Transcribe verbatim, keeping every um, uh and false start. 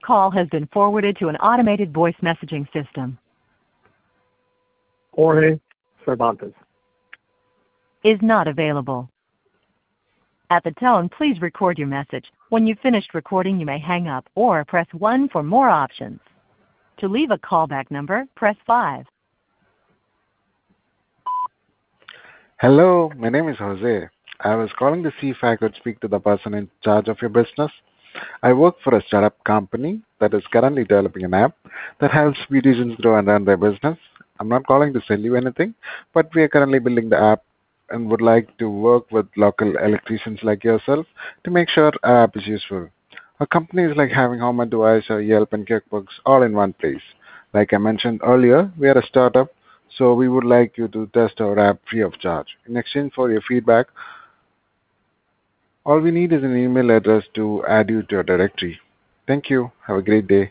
call has been forwarded to an automated voice messaging system. Jorge Cervantes. Is not available. At the tone, please record your message. When you've finished recording, you may hang up or press one for more options. To leave a callback number, press five. Hello, my name is Jose. I was calling to see if I could speak to the person in charge of your business. I work for a startup company that is currently developing an app that helps beauticians grow and run their business. I'm not calling to sell you anything, but we are currently building the app and would like to work with local electricians like yourself to make sure our app is useful. Our company is like having Home Advisor, Yelp, and QuickBooks all in one place. Like I mentioned earlier, we are a startup, so we would like you to test our app free of charge. In exchange for your feedback, all we need is an email address to add you to your directory. Thank you. Have a great day.